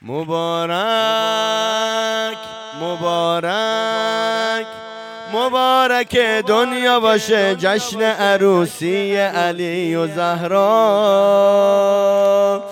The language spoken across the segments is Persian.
مبارک مبارک مبارک دنیا باشه جشن عروسی علی و زهرا.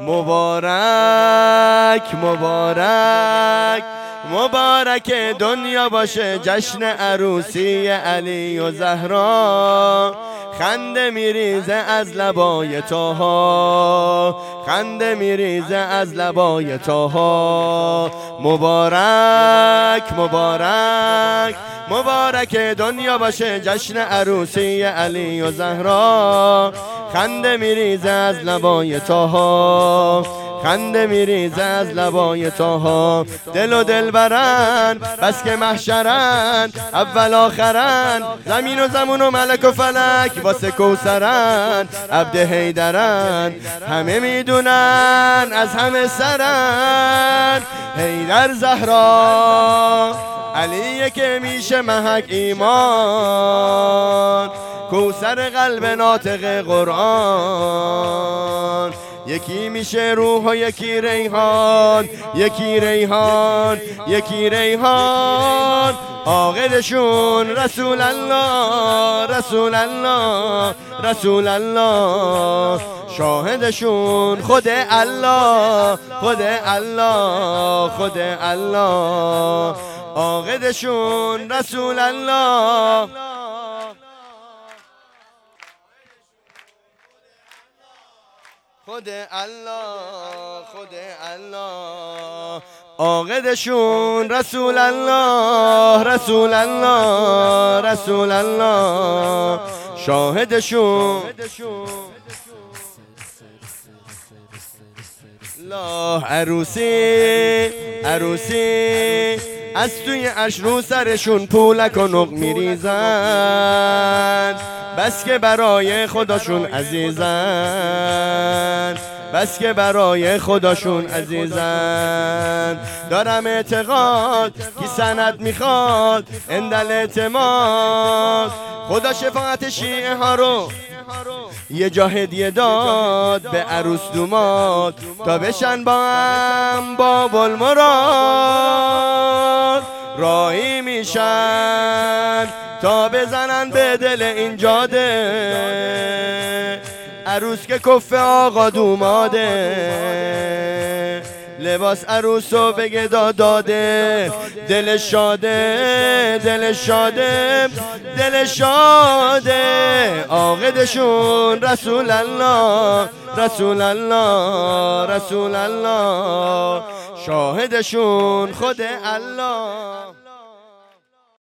مبارک مبارک مبارک دنیا باشه جشن عروسی علی و زهرا. خنده میریزه از لبای طاها، خنده میریزه از لبای طاها. مبارک مبارک مبارک دنیا باشه جشن عروسی علی و زهرا. خنده میریزه از لبای طاها، خنده میریزه از لبای طاها. دل و دل برن بس که محشرن، اول آخرن، زمین و زمون و ملک و فلک واسه کوثرن. عبد حیدرن همه میدونن از همه سرن. حیدر زهرا علیه که میشه محک ایمان، کوثر قلب ناطق قرآن. یکی میشه روح و یکی ریحان، یکی ریحان یکی ریحان. عاقدشون رسول الله رسول الله رسول الله. شاهدشون خود الله خود الله خود الله. عاقدشون رسول الله. خود الله خود الله. عاقدشون رسول الله رسول الله رسول الله. شاهدشون الله. عروسی عروسی از توی عرش رو سرشون پولک و نق میریزن، بس که برای خداشون عزیزن، بس که برای خداشون عزیزن. دارم اعتقاد کی سند میخواد اندل اعتماد. خدا شفاعت شیعه ها رو یه جا هدیه داد به عروس دوماد، تا بشن با هم باب المراد. راهی میشن تا بزنن به دل این جاده، عروس که کف آقا دوماده. لباس عروسو بگه داده، دل شاده دل شاده دل شاده. عاقدشون رسول الله رسول الله رسول الله. شاهدشون خود الله.